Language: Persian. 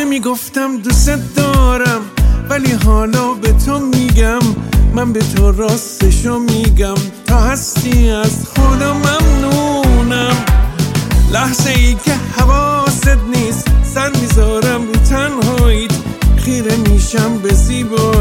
نمیگفتم دوست دارم، ولی حالا به تو میگم، من به تو راستشو میگم، تا هستی از خدا ممنونم. لحظه ای که حواست نیست، سر میذارم رو تنهاییت، خیره میشم به زیبایی